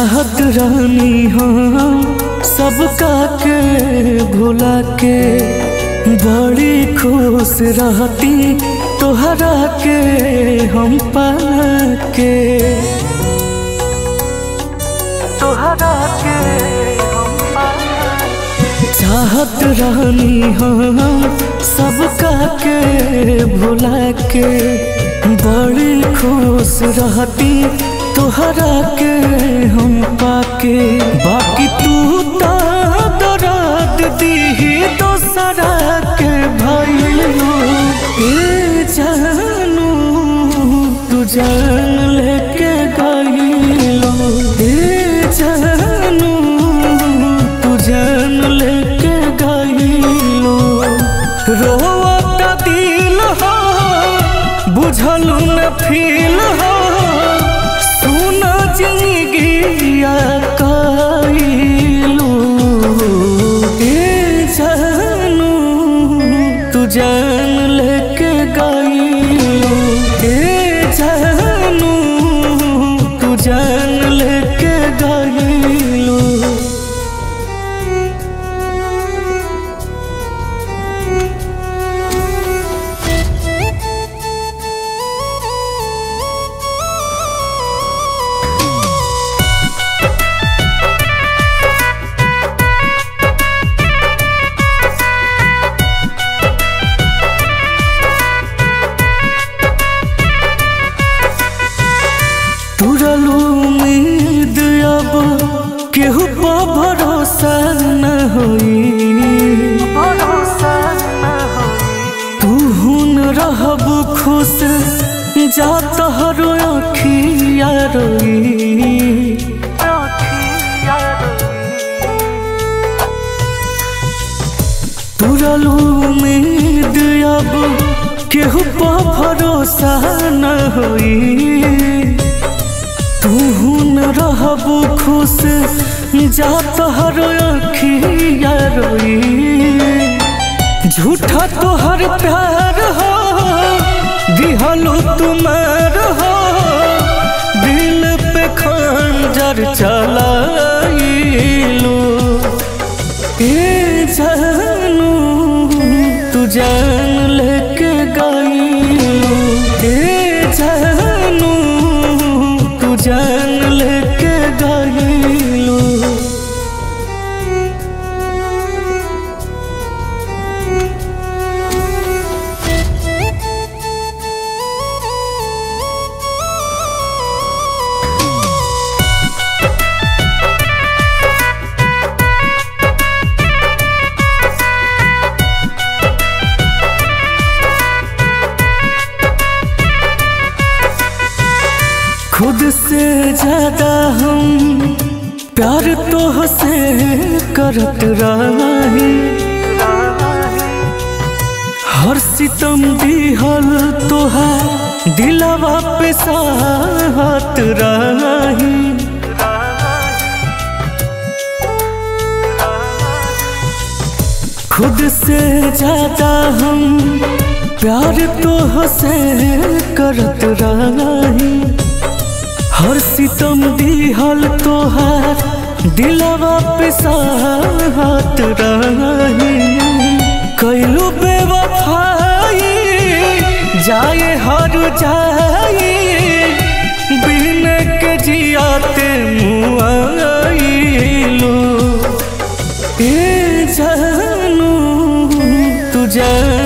चाहत रानी हम सबका के भुला के बड़ी खुश रहती तोहरा के हम पाके तोहरा के हम पाके। चाहत रानी हम सबका के भुला के बड़ी खुश रहती तोहरा के हम पाके। बाकी तू तो दर्द दीही दोसरा के भइलो ए जानू तू जान लेके गइलो ए जानू तू जान लेके गइलो। रोता दिल हो बुझलू न फील हो सुना जिंदगिया कइलू ए जानू तू जान लेके गइलू ए जानू तू जान लेके गइलू। तुरलू उम्मीद अब केहू पर भरोसा न होई तू हुन रहब खुश जा तोहरो अखिया रोई। तुरलू उम्मीद अब केहू पर भरोसा न होई तू न रहब खुश जा तोहर अखिया रोई। झूठा तोहर प्यार हो दिहलो तुम्हार हो दिल पे खंजर चलाइलो ए जानू तू जान लेके गइलो ए जानू तू जान लेके गइलो। खुद से ज्यादा हम प्यार तोहसे करत रही हर सितम दिहल तोहार दिलवा पे साहत रही। खुद से ज्यादा हम प्यार तोहसे करत रही हर सितम दिहल तोहार दिलवा पे साहत रही। कैलू बेवफाई जाए हर जाए बिन के जियाते मुआइलो ए जानू तू जान